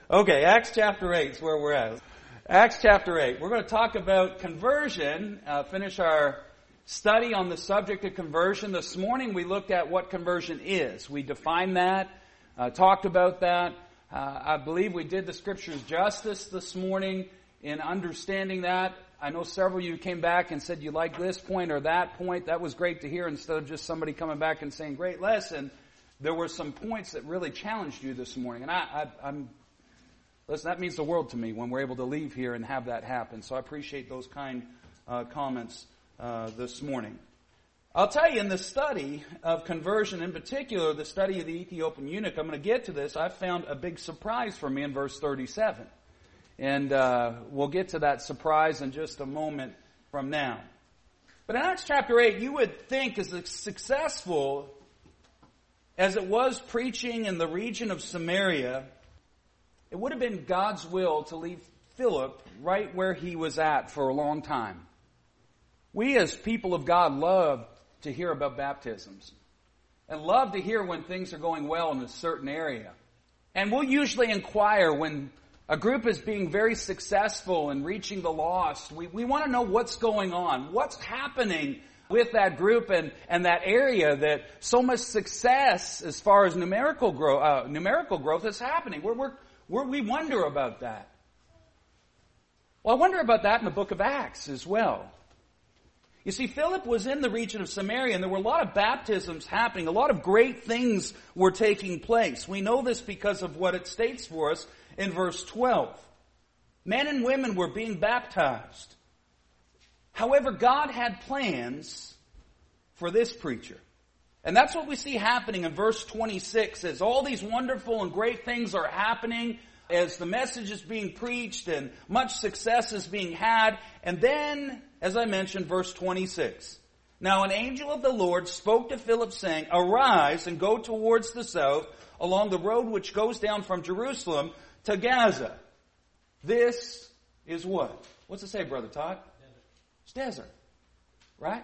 Okay, Acts chapter 8 is where we're at. Acts chapter 8. We're going to talk about conversion, finish our study on the subject of conversion. This morning we looked at what conversion is. We defined that, talked about that. I believe we did the Scriptures justice this morning in understanding that. I know several of you came back and said you like this point or that point. That was great to hear instead of just somebody coming back and saying, great lesson. There were some points that really challenged you this morning. And listen, that means the world to me when we're able to leave here and have that happen. So I appreciate those kind comments this morning. I'll tell you, in the study of conversion, in particular, the study of the Ethiopian eunuch, I'm going to get to this. I found a big surprise for me in verse 37. And we'll get to that surprise in just a moment from now. But in Acts chapter 8, you would think as successful as it was preaching in the region of Samaria, it would have been God's will to leave Philip right where he was at for a long time. We as people of God love to hear about baptisms and love to hear when things are going well in a certain area. And we'll usually inquire when a group is being very successful in reaching the lost. We want to know what's going on, what's happening with that group and that area that so much success as far as numerical growth is happening. We wonder about that. Well, I wonder about that in the book of Acts as well. You see, Philip was in the region of Samaria, and there were a lot of baptisms happening. A lot of great things were taking place. We know this because of what it states for us in verse 12. Men and women were being baptized. However, God had plans for this preacher. And that's what we see happening in verse 26, as all these wonderful and great things are happening, as the message is being preached and much success is being had. And then, as I mentioned, verse 26. Now an angel of the Lord spoke to Philip, saying, Arise and go towards the south along the road which goes down from Jerusalem to Gaza. This is what? What's it say, Brother Todd? It's desert. Right?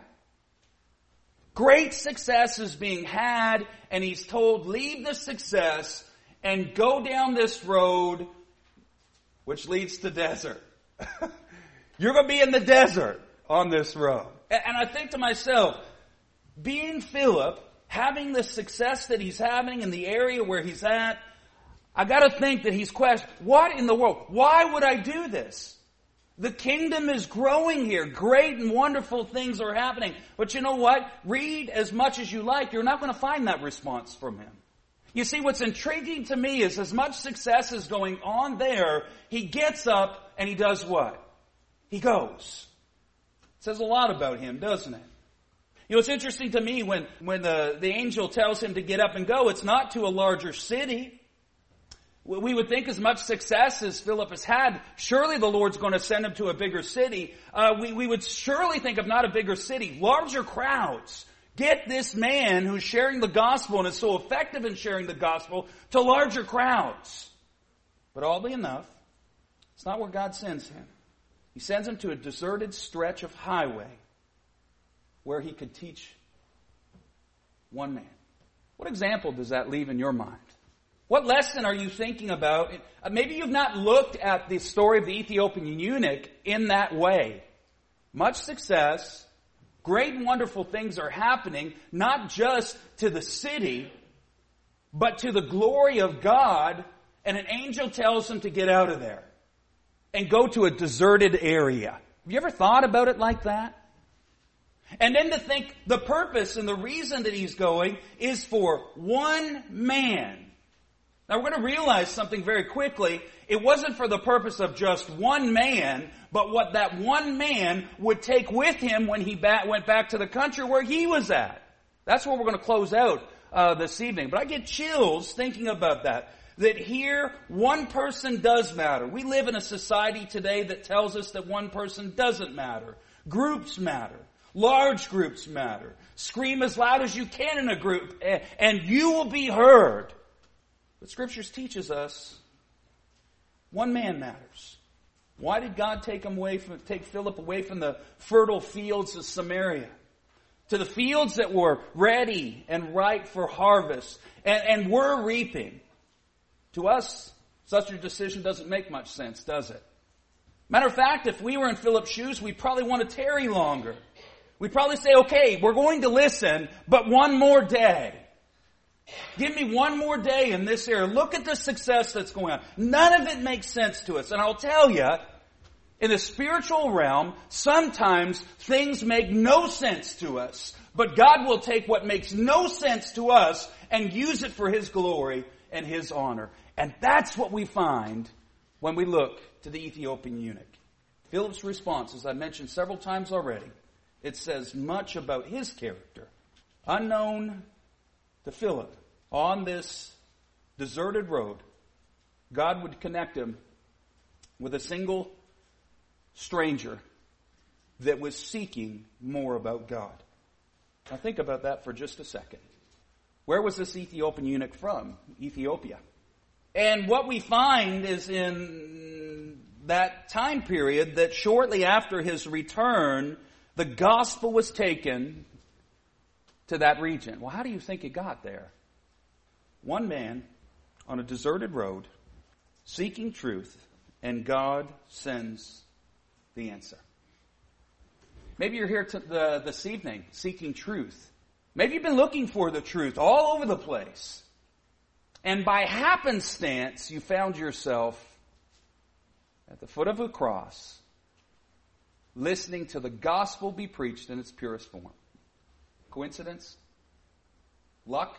Great success is being had, and he's told, leave the success and go down this road which leads to desert. You're going to be in the desert on this road. And I think to myself, being Philip, having the success that he's having in the area where he's at, I got to think that he's questioned, what in the world? Why would I do this? The kingdom is growing here. Great and wonderful things are happening. But you know what? Read as much as you like. You're not going to find that response from him. You see, what's intriguing to me is as much success is going on there, he gets up and he does what? He goes. It says a lot about him, doesn't it? You know, it's interesting to me when the angel tells him to get up and go, it's not to a larger city. We would think as much success as Philip has had, surely the Lord's going to send him to a bigger city. We would surely think of not a bigger city, larger crowds. Get this man who's sharing the gospel and is so effective in sharing the gospel to larger crowds. But oddly enough, it's not where God sends him. He sends him to a deserted stretch of highway where he could teach one man. What example does that leave in your mind? What lesson are you thinking about? Maybe you've not looked at the story of the Ethiopian eunuch in that way. Much success, great and wonderful things are happening, not just to the city, but to the glory of God, and an angel tells him to get out of there and go to a deserted area. Have you ever thought about it like that? And then to think the purpose and the reason that he's going is for one man. Now we're going to realize something very quickly. It wasn't for the purpose of just one man, but what that one man would take with him when he went back to the country where he was at. That's where we're going to close out this evening. But I get chills thinking about that. That here, one person does matter. We live in a society today that tells us that one person doesn't matter. Groups matter. Large groups matter. Scream as loud as you can in a group, and you will be heard. But Scriptures teaches us one man matters. Why did God take Philip away from the fertile fields of Samaria to the fields that were ready and ripe for harvest and were reaping? To us, Such a decision doesn't make much sense, does it? Matter of fact, if we were in Philip's shoes, we'd probably want to tarry longer. We'd probably say, okay, we're going to listen, but one more day. Give me one more day in this area. Look at the success that's going on. None of it makes sense to us. And I'll tell you, in the spiritual realm, sometimes things make no sense to us. But God will take what makes no sense to us and use it for His glory and His honor. And that's what we find when we look to the Ethiopian eunuch. Philip's response, as I mentioned several times already, it says much about his character. Unknown to Philip, on this deserted road, God would connect him with a single stranger that was seeking more about God. Now think about that for just a second. Where was this Ethiopian eunuch from? Ethiopia. And what we find is in that time period that shortly after his return, the gospel was taken to that region. Well, how do you think it got there? One man on a deserted road seeking truth, and God sends the answer. Maybe you're here this evening seeking truth. Maybe you've been looking for the truth all over the place. And by happenstance, you found yourself at the foot of a cross, listening to the gospel be preached in its purest form. Coincidence? Luck?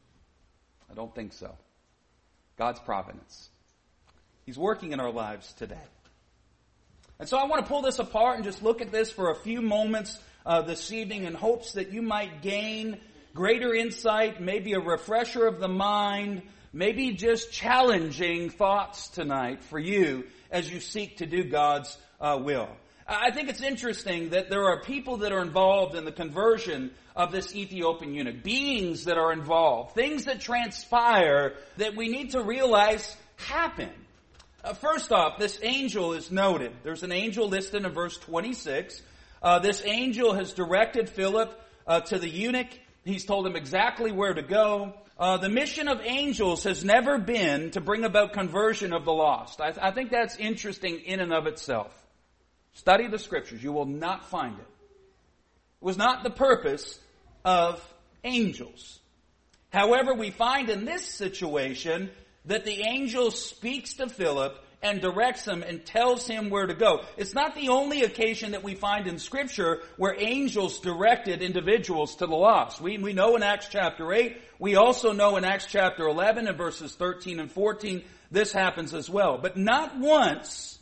I don't think so. God's providence. He's working in our lives today. And so I want to pull this apart and just look at this for a few moments this evening in hopes that you might gain greater insight, maybe a refresher of the mind, maybe just challenging thoughts tonight for you as you seek to do God's will. I think it's interesting that there are people that are involved in the conversion of this Ethiopian eunuch, beings that are involved, things that transpire that we need to realize happen. First off, this angel is noted. There's an angel listed in verse 26. This angel has directed Philip to the eunuch. He's told him exactly where to go. The mission of angels has never been to bring about conversion of the lost. I think that's interesting in and of itself. Study the Scriptures. You will not find it. It was not the purpose of angels. However, we find in this situation that the angel speaks to Philip and directs him and tells him where to go. It's not the only occasion that we find in Scripture where angels directed individuals to the lost. We know in Acts chapter 8. We also know in Acts chapter 11 and verses 13 and 14, this happens as well. But not once,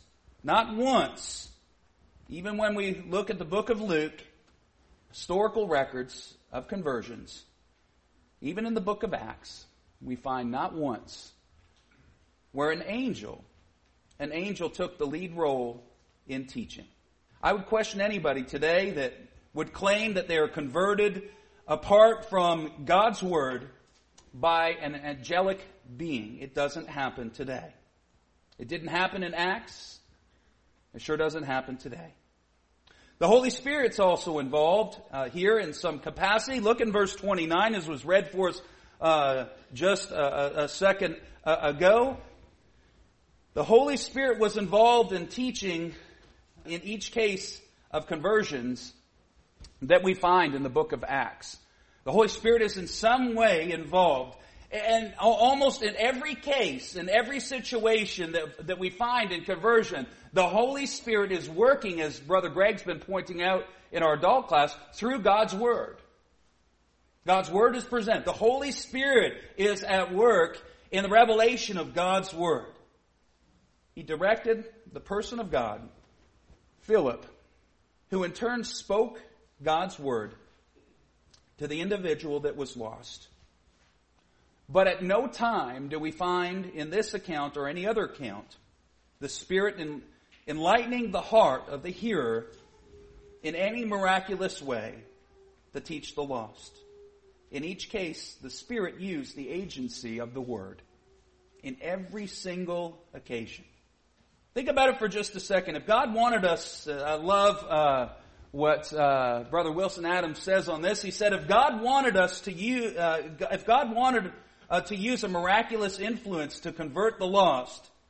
even when we look at the book of Luke, historical records of conversions, even in the book of Acts, we find not once where an angel took the lead role in teaching. I would question anybody today that would claim that they are converted apart from God's Word by an angelic being. It doesn't happen today. It didn't happen in Acts. It sure doesn't happen today. The Holy Spirit's also involved here in some capacity. Look in verse 29, as was read for us just a second ago. The Holy Spirit was involved in teaching in each case of conversions that we find in the book of Acts. The Holy Spirit is in some way involved. And almost in every case, in every situation that we find in conversion, the Holy Spirit is working, as Brother Greg's been pointing out in our adult class, through God's Word. God's Word is presented. The Holy Spirit is at work in the revelation of God's Word. He directed the person of God, Philip, who in turn spoke God's Word to the individual that was lost. But at no time do we find in this account or any other account the Spirit enlightening the heart of the hearer in any miraculous way to teach the lost. In each case, the Spirit used the agency of the Word in every single occasion. Think about it for just a second. If God wanted us, I love what Brother Wilson Adams says on this. He said, if God wanted us to use, to use a miraculous influence to convert the lost,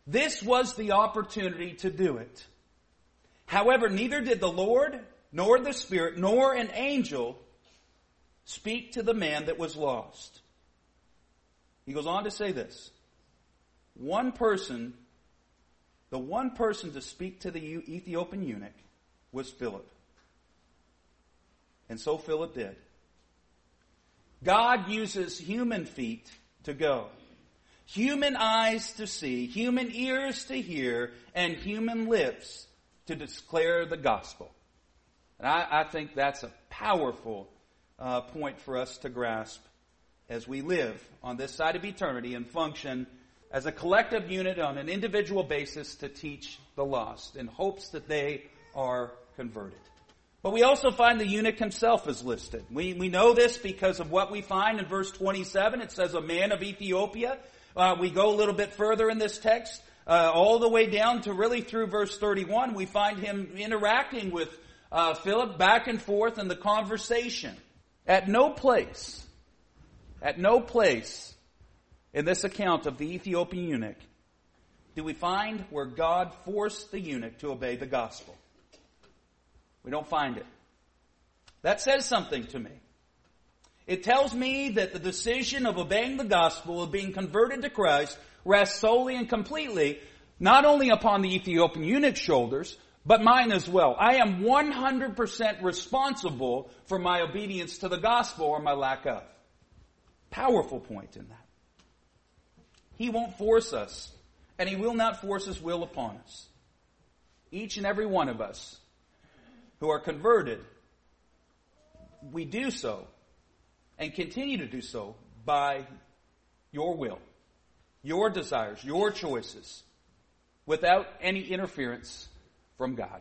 This was the opportunity to do it. However, neither did the Lord, nor the Spirit, nor an angel speak to the man that was lost. He goes on to say this. The one person to speak to the Ethiopian eunuch was Philip. And so Philip did. God uses human feet to go, human eyes to see, human ears to hear, and human lips to declare the gospel. And I think that's a powerful point for us to grasp as we live on this side of eternity and function as a collective unit on an individual basis to teach the lost in hopes that they are converted. But we also find the eunuch himself is listed. We know this because of what we find in verse 27. It says a man of Ethiopia. We go a little bit further in this text, all the way down to really through verse 31. We find him interacting with Philip back and forth in the conversation. At no place in this account of the Ethiopian eunuch do we find where God forced the eunuch to obey the gospel. We don't find it. That says something to me. It tells me that the decision of obeying the gospel, of being converted to Christ, rests solely and completely not only upon the Ethiopian eunuch's shoulders, but mine as well. I am 100% responsible for my obedience to the gospel or my lack of. Powerful point in that. He won't force us, and He will not force His will upon us. Each and every one of us who are converted, we do so and continue to do so by your will, your desires, your choices, without any interference from God.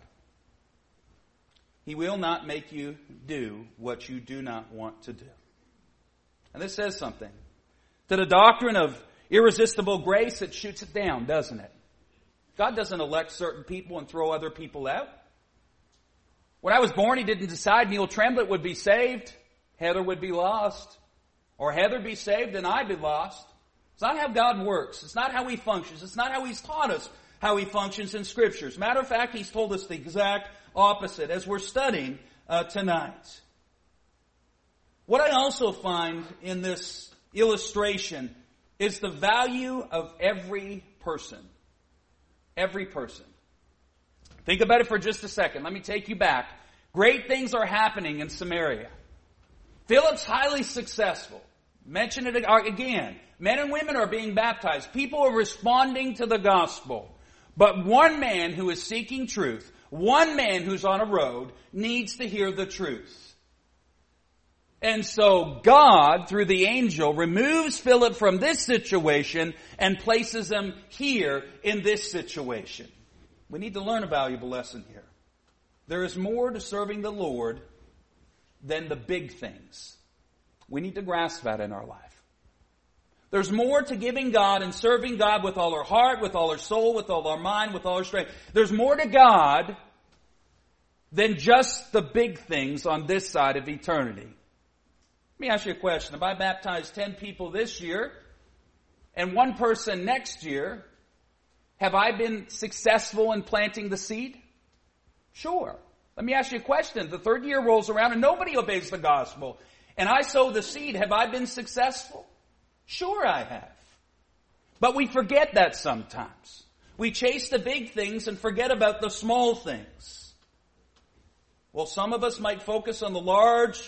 He will not make you do what you do not want to do. And this says something. To the doctrine of irresistible grace, it shoots it down, doesn't it? God doesn't elect certain people and throw other people out. When I was born, He didn't decide Neil Tremblett would be saved, Heather would be lost, or Heather be saved and I'd be lost. It's not how God works. It's not how He functions. It's not how He's taught us how He functions in Scriptures. Matter of fact, He's told us the exact opposite as we're studying tonight. What I also find in this illustration is the value of every person. Every person. Think about it for just a second. Let me take you back. Great things are happening in Samaria. Philip's highly successful. Mention it again. Men and women are being baptized. People are responding to the gospel. But one man who is seeking truth, one man who's on a road, needs to hear the truth. And so God, through the angel, removes Philip from this situation and places him here in this situation. We need to learn a valuable lesson here. There is more to serving the Lord than the big things. We need to grasp that in our life. There's more to giving God and serving God with all our heart, with all our soul, with all our mind, with all our strength. There's more to God than just the big things on this side of eternity. Let me ask you a question. If I baptized 10 people this year and one person next year, have I been successful in planting the seed? Sure. Let me ask you a question. The third year rolls around and nobody obeys the gospel. And I sow the seed. Have I been successful? Sure I have. But we forget that sometimes. We chase the big things and forget about the small things. Well, some of us might focus on the large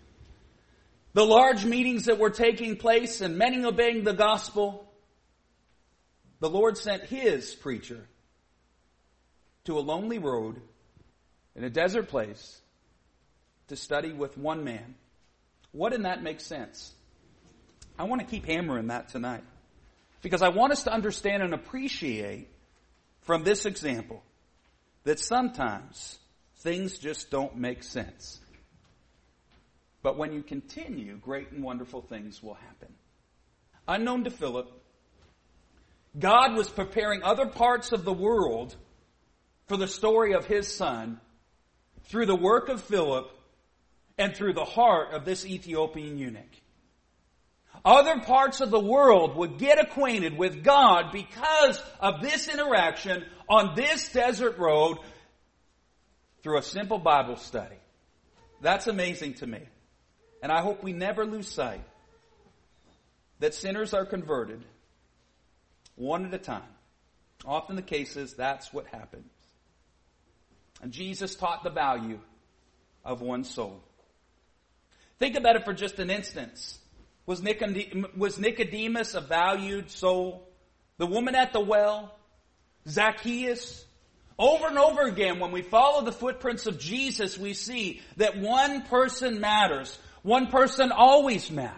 meetings that were taking place and many obeying the gospel. The Lord sent His preacher to a lonely road in a desert place to study with one man. What in that makes sense? I want to keep hammering that tonight because I want us to understand and appreciate from this example that sometimes things just don't make sense. But when you continue, great and wonderful things will happen. Unknown to Philip, God was preparing other parts of the world for the story of His Son through the work of Philip and through the heart of this Ethiopian eunuch. Other parts of the world would get acquainted with God because of this interaction on this desert road through a simple Bible study. That's amazing to me. And I hope we never lose sight that sinners are converted one at a time. Often the case is that's what happens. And Jesus taught the value of one soul. Think about it for just an instance. Was Nicodemus a valued soul? The woman at the well? Zacchaeus? Over and over again, when we follow the footprints of Jesus, we see that one person matters. One person always mattered.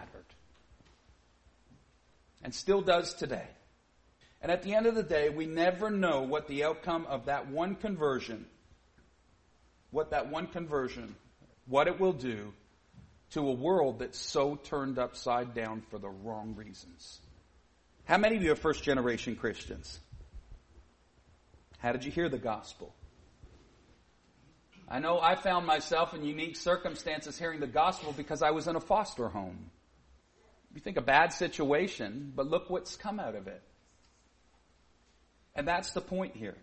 And still does today. And at the end of the day, we never know what the outcome of that one conversion, what it will do to a world that's so turned upside down for the wrong reasons. How many of you are first-generation Christians? How did you hear the gospel? I know I found myself in unique circumstances hearing the gospel because I was in a foster home. You think a bad situation, but look what's come out of it. And that's the point here.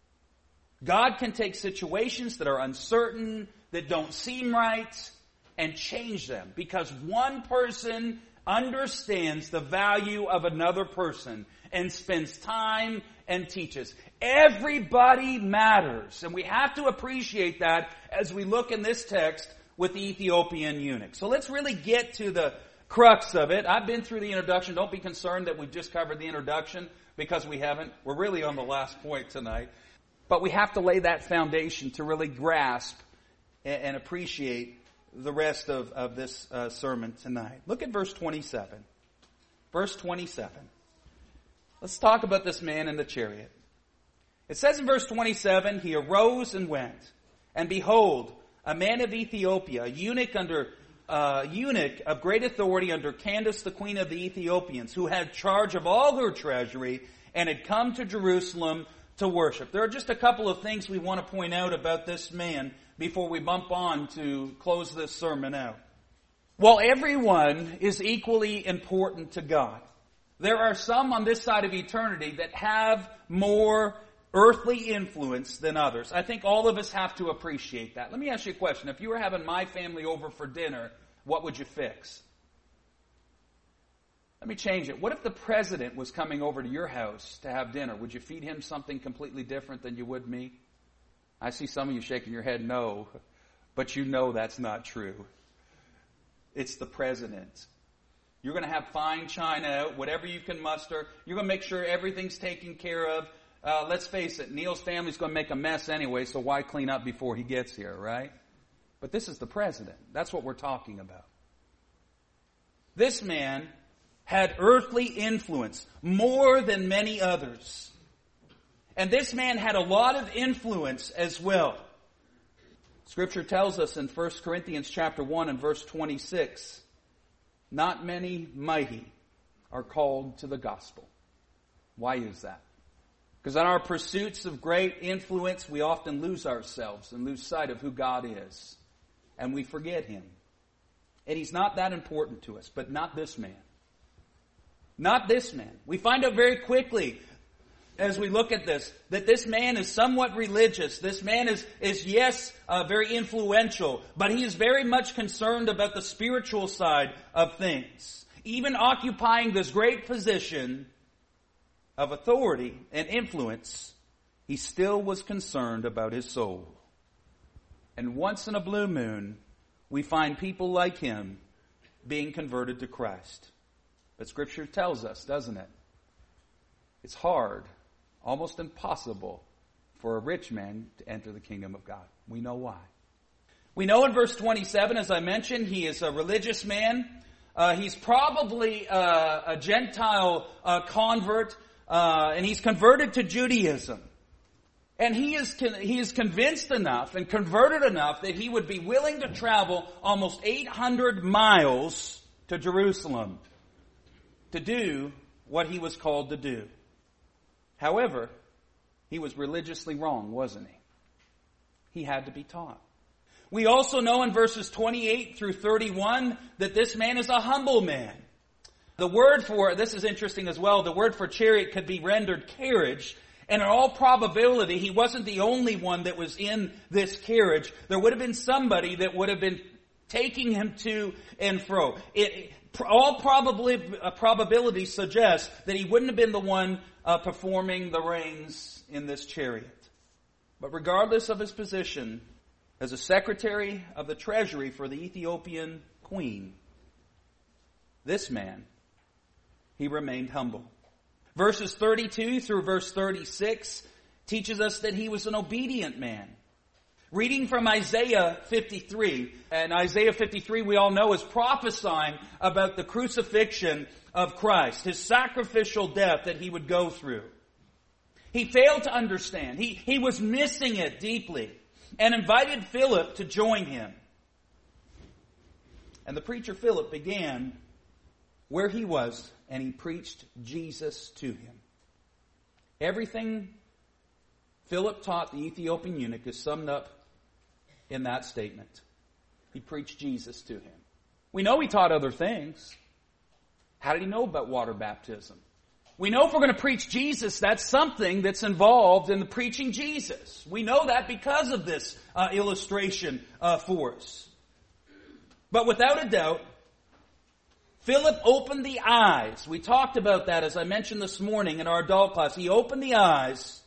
God can take situations that are uncertain, that don't seem right, and change them because one person understands the value of another person and spends time and teaches. Everybody matters, and we have to appreciate that as we look in this text with the Ethiopian eunuch. So let's really get to the crux of it. I've been through the introduction. Don't be concerned that we've just covered the introduction because we haven't. We're really on the last point tonight. But we have to lay that foundation to really grasp and appreciate the rest of this sermon tonight. Look at verse 27. Verse 27. Let's talk about this man in the chariot. It says in verse 27, he arose and went, and behold, a man of Ethiopia, a eunuch of great authority under Candace, the queen of the Ethiopians, who had charge of all her treasury and had come to Jerusalem to worship. There are just a couple of things we want to point out about this man before we bump on to close this sermon out. While everyone is equally important to God, there are some on this side of eternity that have more earthly influence than others. I think all of us have to appreciate that. Let me ask you a question. If you were having my family over for dinner, what would you fix? Let me change it. What if the president was coming over to your house to have dinner? Would you feed him something completely different than you would me? I see some of you shaking your head no, but you know that's not true. It's the president. You're going to have fine china out, whatever you can muster. You're going to make sure everything's taken care of. Let's face it, Neil's family's going to make a mess anyway, so why clean up before he gets here, right? But this is the president. That's what we're talking about. This man had earthly influence more than many others. And this man had a lot of influence as well. Scripture tells us in 1 Corinthians chapter 1 and verse 26, not many mighty are called to the gospel. Why is that? Because in our pursuits of great influence, we often lose ourselves and lose sight of who God is. And we forget Him. And He's not that important to us, but not this man. Not this man. We find out very quickly as we look at this, that this man is somewhat religious. This man is very influential, but he is very much concerned about the spiritual side of things. Even occupying this great position of authority and influence, he still was concerned about his soul. And once in a blue moon, we find people like him being converted to Christ. But Scripture tells us, doesn't it? It's hard, almost impossible, for a rich man to enter the kingdom of God. We know why. We know in verse 27, as I mentioned, he is a religious man. He's probably a Gentile convert, and he's converted to Judaism. And he is convinced enough and converted enough that he would be willing to travel almost 800 miles to Jerusalem to do what he was called to do. However, he was religiously wrong, wasn't he? He had to be taught. We also know in verses 28 through 31 that this man is a humble man. The word for, this is interesting as well, the word for chariot could be rendered carriage. And in all probability, he wasn't the only one that was in this carriage. There would have been somebody that would have been taking him to and fro. All probability suggests that he wouldn't have been the one performing the reins in this chariot. But regardless of his position as a secretary of the treasury for the Ethiopian queen, this man, he remained humble. Verses 32 through verse 36 teaches us that he was an obedient man. Reading from Isaiah 53, and Isaiah 53 we all know is prophesying about the crucifixion of Christ, his sacrificial death that he would go through. He failed to understand. He was missing it deeply and invited Philip to join him. And the preacher Philip began where he was, and he preached Jesus to him. Everything Philip taught the Ethiopian eunuch is summed up in that statement. He preached Jesus to him. We know he taught other things. How did he know about water baptism? We know if we're going to preach Jesus, that's something that's involved in the preaching Jesus. We know that because of this illustration for us. But without a doubt, Philip opened the eyes. We talked about that, as I mentioned this morning in our adult class. He opened the eyes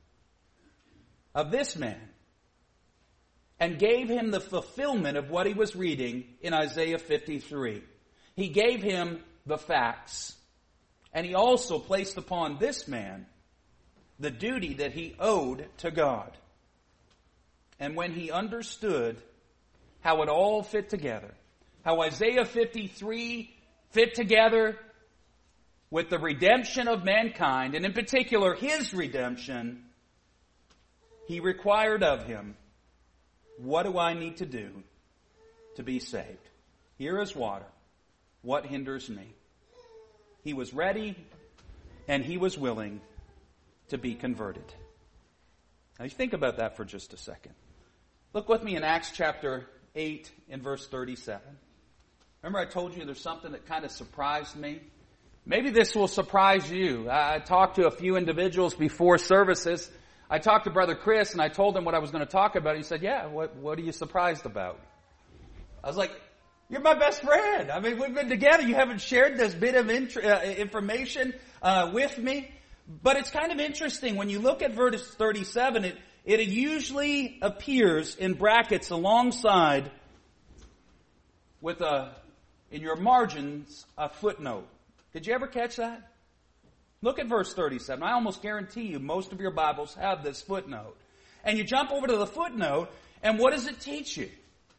of this man and gave him the fulfillment of what he was reading in Isaiah 53. He gave him the facts. And he also placed upon this man the duty that he owed to God. And when he understood how it all fit together, how Isaiah 53 fit together with the redemption of mankind, and in particular his redemption, he required of him, what do I need to do to be saved? Here is water. What hinders me? He was ready and he was willing to be converted. Now you think about that for just a second. Look with me in Acts chapter 8 and verse 37. Remember I told you there's something that kind of surprised me? Maybe this will surprise you. I talked to a few individuals before services. I talked to Brother Chris and I told him what I was going to talk about. He said, yeah, what are you surprised about? I was like, you're my best friend. I mean, we've been together. You haven't shared this bit of information with me. But it's kind of interesting. When you look at verse 37, it usually appears in brackets alongside with in your margins, a footnote. Did you ever catch that? Look at verse 37. I almost guarantee you most of your Bibles have this footnote. And you jump over to the footnote, and what does it teach you?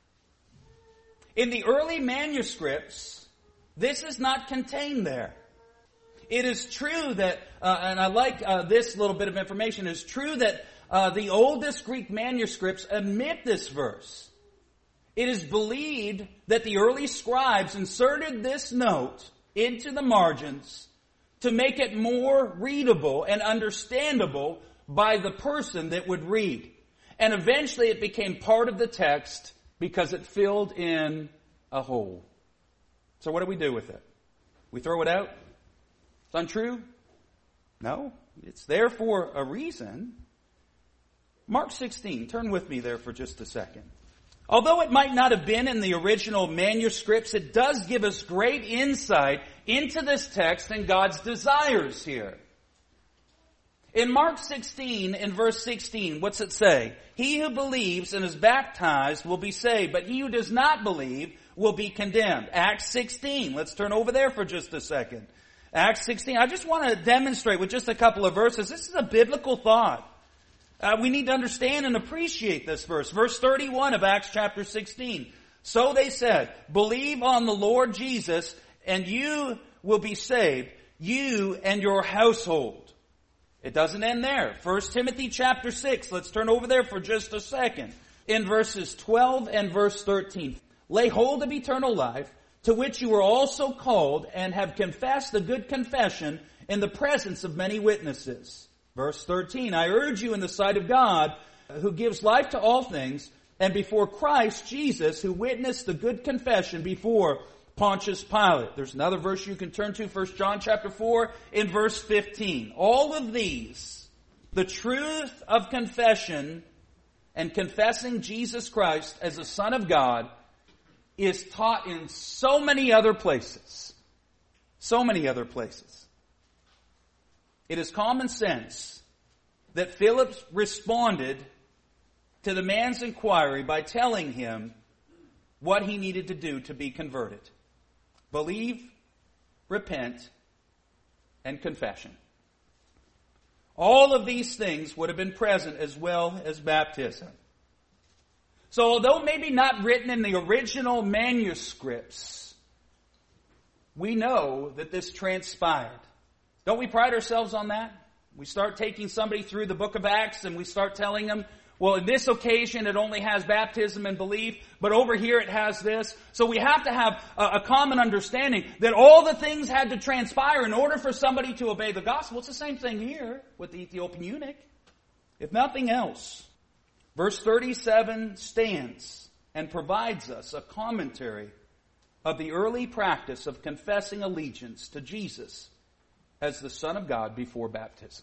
In the early manuscripts, this is not contained there. It is true that, and I like this little bit of information, it is true that the oldest Greek manuscripts omit this verse. It is believed that the early scribes inserted this note into the margins to make it more readable and understandable by the person that would read. And eventually it became part of the text because it filled in a hole. So what do we do with it? We throw it out? It's untrue? No. It's there for a reason. Mark 16. Turn with me there for just a second. Although it might not have been in the original manuscripts, it does give us great insight into this text and God's desires here. In Mark 16, in verse 16, what's it say? He who believes and is baptized will be saved, but he who does not believe will be condemned. Acts 16. Let's turn over there for just a second. Acts 16. I just want to demonstrate with just a couple of verses. This is a biblical thought. We need to understand and appreciate this verse. Verse 31 of Acts chapter 16. So they said, believe on the Lord Jesus and you will be saved, you and your household. It doesn't end there. 1 Timothy chapter 6. Let's turn over there for just a second. In verses 12 and verse 13. Lay hold of eternal life, to which you were also called and have confessed the good confession in the presence of many witnesses. Verse 13. I urge you in the sight of God, who gives life to all things, and before Christ Jesus, who witnessed the good confession before Pontius Pilate. There's another verse you can turn to, 1 John chapter 4 in verse 15. All of these, the truth of confession and confessing Jesus Christ as the Son of God, is taught in so many other places. So many other places. It is common sense that Philip responded to the man's inquiry by telling him what he needed to do to be converted. Believe, repent, and confession. All of these things would have been present as well as baptism. So although maybe not written in the original manuscripts, we know that this transpired. Don't we pride ourselves on that? We start taking somebody through the book of Acts and we start telling them, well, in this occasion it only has baptism and belief, but over here it has this. So we have to have a common understanding that all the things had to transpire in order for somebody to obey the gospel. It's the same thing here with the Ethiopian eunuch. If nothing else, verse 37 stands and provides us a commentary of the early practice of confessing allegiance to Jesus as the Son of God before baptism.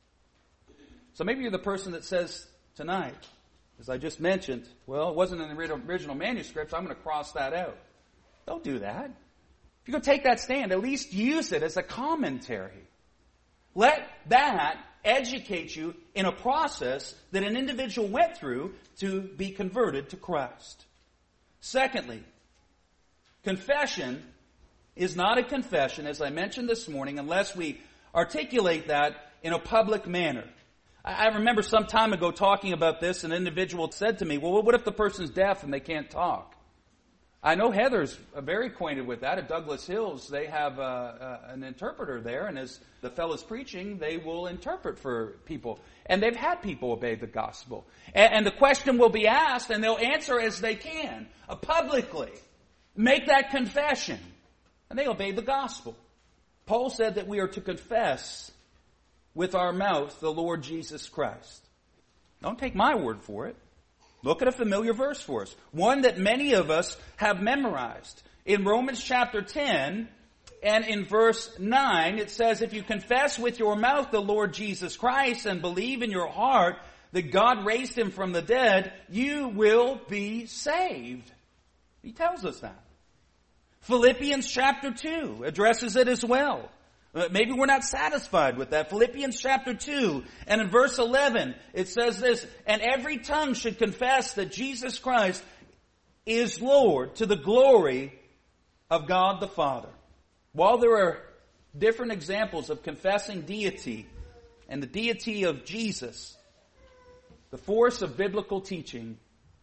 So maybe you're the person that says tonight, as I just mentioned, well, it wasn't in the original manuscript, so I'm going to cross that out. Don't do that. If you're going to take that stand, at least use it as a commentary. Let that educate you in a process that an individual went through to be converted to Christ. Secondly, confession is not a confession, as I mentioned this morning, unless we articulate that in a public manner. I remember some time ago talking about this, an individual said to me, well, what if the person's deaf and they can't talk? I know Heather's very acquainted with that. At Douglas Hills, they have an interpreter there, and as the fellow's preaching, they will interpret for people. And they've had people obey the gospel. And the question will be asked, and they'll answer as they can, publicly. Make that confession. And they obey the gospel. Paul said that we are to confess with our mouth the Lord Jesus Christ. Don't take my word for it. Look at a familiar verse for us. One that many of us have memorized. In Romans chapter 10 and in verse 9, it says, if you confess with your mouth the Lord Jesus Christ and believe in your heart that God raised him from the dead, you will be saved. He tells us that. Philippians chapter 2 addresses it as well. Maybe we're not satisfied with that. Philippians chapter 2 and in verse 11 it says this, and every tongue should confess that Jesus Christ is Lord to the glory of God the Father. While there are different examples of confessing deity and the deity of Jesus, the force of biblical teaching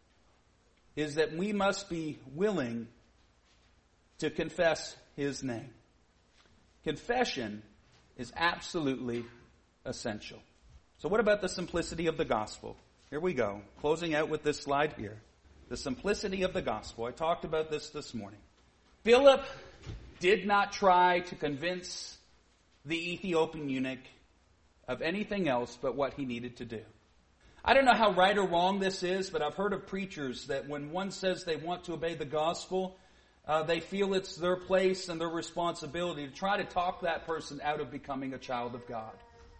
is that we must be willing to confess his name. Confession is absolutely essential. So what about the simplicity of the gospel? Here we go. Closing out with this slide here. The simplicity of the gospel. I talked about this morning. Philip did not try to convince the Ethiopian eunuch of anything else but what he needed to do. I don't know how right or wrong this is, but I've heard of preachers that when one says they want to obey the gospel, they feel it's their place and their responsibility to try to talk that person out of becoming a child of God.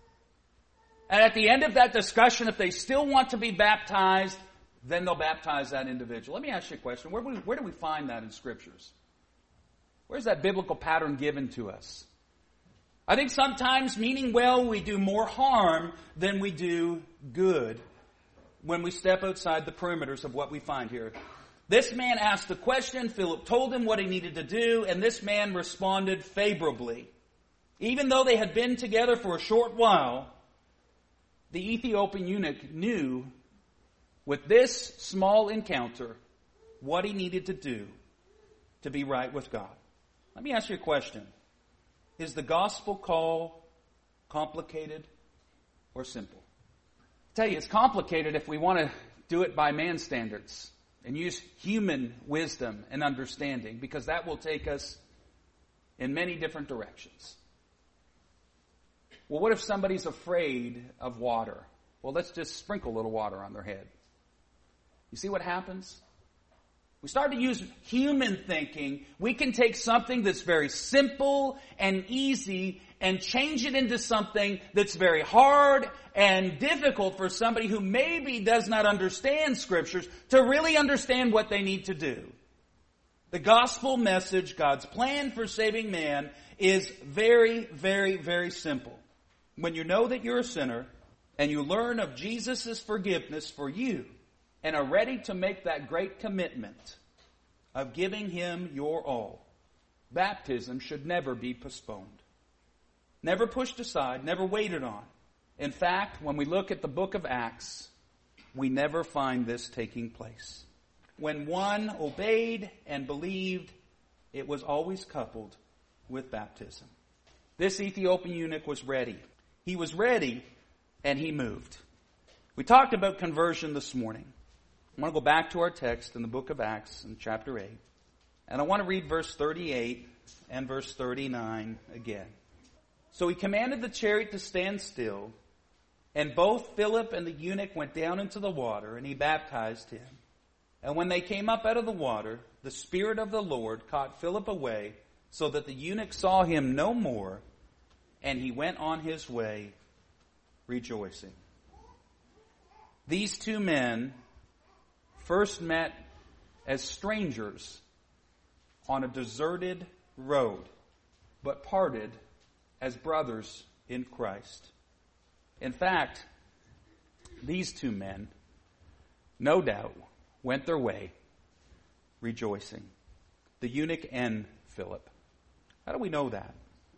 And at the end of that discussion, if they still want to be baptized, then they'll baptize that individual. Let me ask you a question. Where do we find that in Scriptures? Where's that biblical pattern given to us? I think sometimes, meaning well, we do more harm than we do good when we step outside the perimeters of what we find here. This man asked the question, Philip told him what he needed to do, and this man responded favorably. Even though they had been together for a short while, the Ethiopian eunuch knew with this small encounter what he needed to do to be right with God. Let me ask you a question. Is the gospel call complicated or simple? I tell you, it's complicated if we want to do it by man's standards and use human wisdom and understanding, because that will take us in many different directions. Well, what if somebody's afraid of water? Well, let's just sprinkle a little water on their head. You see what happens? we start to use human thinking, we can take something that's very simple and easy and change it into something that's very hard and difficult for somebody who maybe does not understand Scriptures to really understand what they need to do. The gospel message, God's plan for saving man, is very, very, very simple. When you know that you're a sinner and you learn of Jesus' forgiveness for you and are ready to make that great commitment of giving Him your all, baptism should never be postponed. Never pushed aside, never waited on. In fact, when we look at the book of Acts, we never find this taking place. When one obeyed and believed, it was always coupled with baptism. This Ethiopian eunuch was ready. He was ready, and he moved. We talked about conversion this morning. I want to go back to our text in the book of Acts in chapter 8. And I want to read verse 38 and verse 39 again. So he commanded the chariot to stand still, and both Philip and the eunuch went down into the water, and he baptized him. And when they came up out of the water, the Spirit of the Lord caught Philip away, so that the eunuch saw him no more, and he went on his way rejoicing. These two men first met as strangers on a deserted road, but parted as brothers in Christ. In fact, these two men, no doubt, went their way rejoicing. The eunuch and Philip. How do we know that?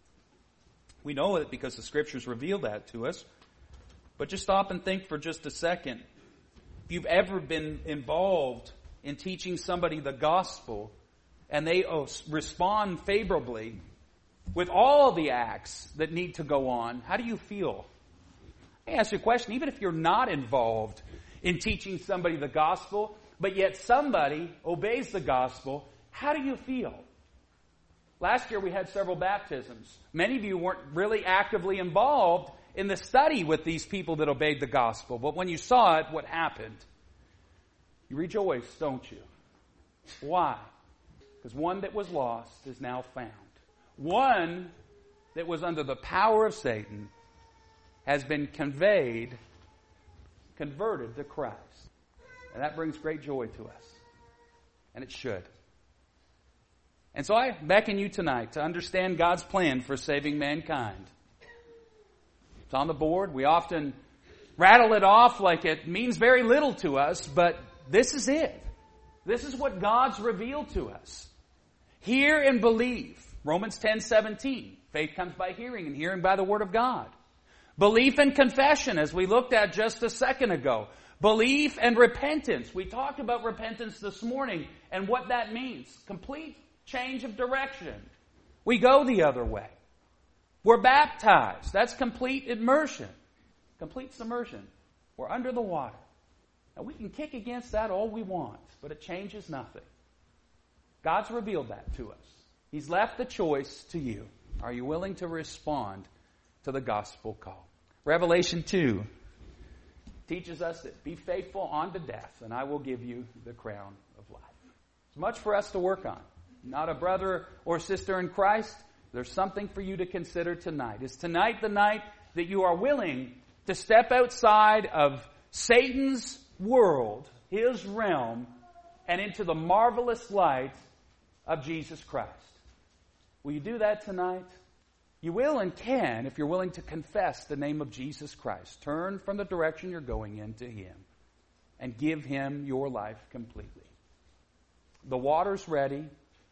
We know it because the Scriptures reveal that to us. But just stop and think for just a second. If you've ever been involved in teaching somebody the gospel and they respond favorably with all the acts that need to go on, how do you feel? Let me ask you a question. Even if you're not involved in teaching somebody the gospel, but yet somebody obeys the gospel, how do you feel? Last year we had several baptisms. Many of you weren't really actively involved in the study with these people that obeyed the gospel. But when you saw it, what happened? You rejoice, don't you? Why? Because one that was lost is now found. One that was under the power of Satan has been converted to Christ. And that brings great joy to us. And it should. And so I beckon you tonight to understand God's plan for saving mankind. It's on the board. We often rattle it off like it means very little to us, but this is it. This is what God's revealed to us. Hear and believe. Romans 10:17. Faith comes by hearing, and hearing by the Word of God. Belief and confession, as we looked at just a second ago. Belief and repentance. We talked about repentance this morning and what that means. Complete change of direction. We go the other way. We're baptized. That's complete immersion. Complete submersion. We're under the water. Now we can kick against that all we want, but it changes nothing. God's revealed that to us. He's left the choice to you. Are you willing to respond to the gospel call? Revelation 2 teaches us that be faithful unto death, and I will give you the crown of life. There's much for us to work on. Not a brother or sister in Christ, there's something for you to consider tonight. Is tonight the night that you are willing to step outside of Satan's world, his realm, and into the marvelous light of Jesus Christ? Will you do that tonight? You will and can if you're willing to confess the name of Jesus Christ. Turn from the direction you're going in to Him and give Him your life completely. The water's ready.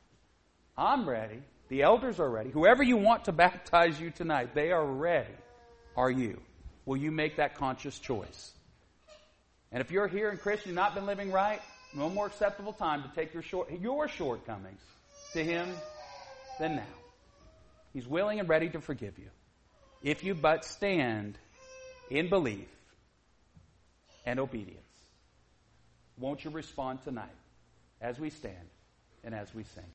I'm ready. The elders are ready. Whoever you want to baptize you tonight, they are ready. Are you? Will you make that conscious choice? And if you're here and Christian, you've not been living right, no more acceptable time to take your shortcomings to Him than now. He's willing and ready to forgive you. If you but stand in belief and obedience. Won't you respond tonight as we stand and as we sing?